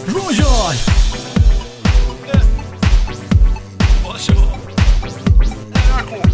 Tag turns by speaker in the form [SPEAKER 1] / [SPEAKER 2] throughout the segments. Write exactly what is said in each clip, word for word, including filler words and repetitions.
[SPEAKER 1] رویال
[SPEAKER 2] باشه با نکن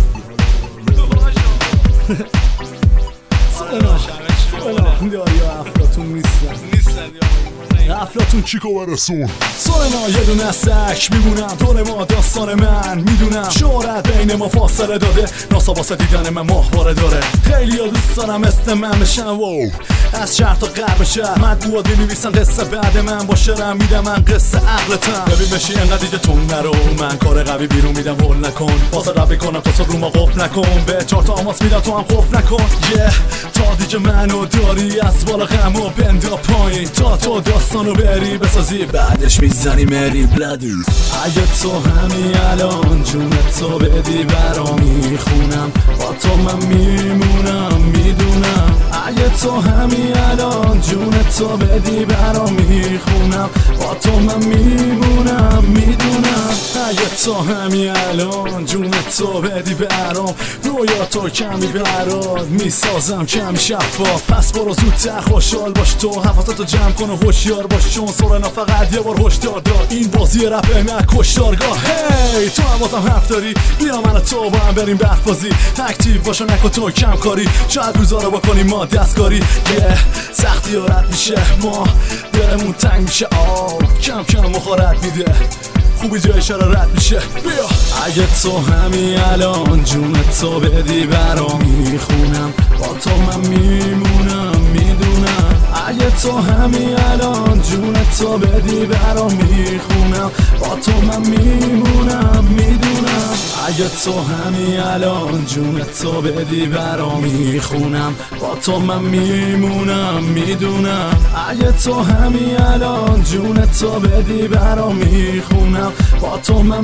[SPEAKER 1] سلام سلام داریا افلاتون نیستن
[SPEAKER 2] نیستن
[SPEAKER 1] افلاتون چیکو برسون سلام یه دونه سک میمونم دور ما داستان من میدونم شهرت بین ما فاصله داده ناسا واسه دیدن من ماهواره داره خیلی ها دوست دارم مثل من بشن واو از شهر تا غرب شهر مطبوعات می‌نویسن قصه بعد من با شعرم میدم من قصه عقلتم ببین بشی انقدر دیگه تون نرو من کار قوی بیرون میدم ول نکن واسه رب کنم تا رو ما قفل نکن به چهار تا آماس میدم تو هم خوف نکن یه تا دیگه منو داری از بالا غم و بندا پایین تا تو داستانو بری بسازی بعدش میزنی مری بلادی اگه تو همین الان جونت تو بدی برام میخونم با تو من میمونم میدونم اگه تو همین الان جونت تو بدی برام میخونم با تو من میمونم میدونم اگه تو همین الان جونت تو بدی برام رویا تو کمی برات میسازم کمی شفاف پس برو زودتر خوشحال باش تو حواساتو جمع کن و هوشیار باش چون سورنا فقط یه بار هشدار داد این بازی رپ نه کشتارگاه هی تو هم واسم حرف داری بیا من و تو با هم بریم بحث بازی اکتیو باش و نکن تو کم کاری شاید روزا رو بکنیم ما دستکاری یه سختی ها رد میشه ما دلمون تنگ میشه آه کم کم مخارت میده خوبی جای شرا رد میشه بیا اگه تو همین الان جونت تو بدی برام میخونم با تو من میمونم میدونم اگه تو همین الان جونت تو بدی برام میخونم با تو من میمونم میدونم اگه تو همین الان جونت تو بدی برام میخونم با تو من میمونم میدونم اگه تو همین الان جونت تو بدی برام میخونم با تو من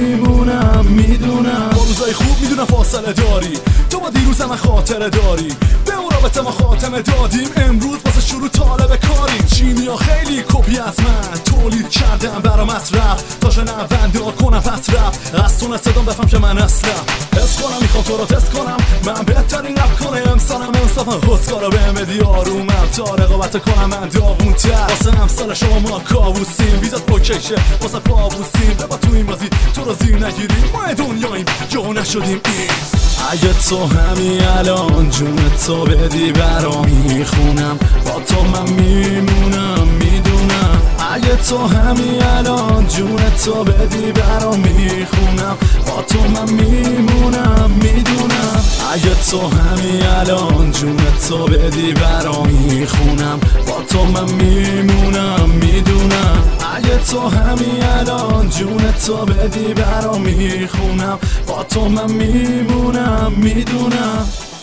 [SPEAKER 1] میمونم میدونم با روزای خوب میدونم فاصله داری تو با دیروز من خاطره داری به اون رابطه ما خاتمه دادیم امروز واسه شروع طالب کاریم چینی ها خیلی کپی از من تولید کردم برام مصرف تا شنونده ها کنم پس رفت از تون صدام بفهم که من اصلم حس کنم میخوام تو رو تست کنم من بهترین رپ کنه امسالم انصافم خودکارا بهم بدی آرومم تا رقابت کنم من داغون تر واسه امسال شما ما کابوسیم بیزات اوکیشه واسه پابوسیم ببا تو این بازی تو رو زیر نگیریم ما دنیاییم جو نشدیم این اگه تو همین الان جونت تو بدی برام میخونم با تو من میمونم میدونم اگه تو همین الان جونت تو بدی برام میخونم با تو من میمونم میدونم اگه تو همین الان جونت تو بدی برام میخونم با تو من میمونم میدونم اگه تو همین الان جونت تو بدی برام میخونم با تو من میمونم میدونم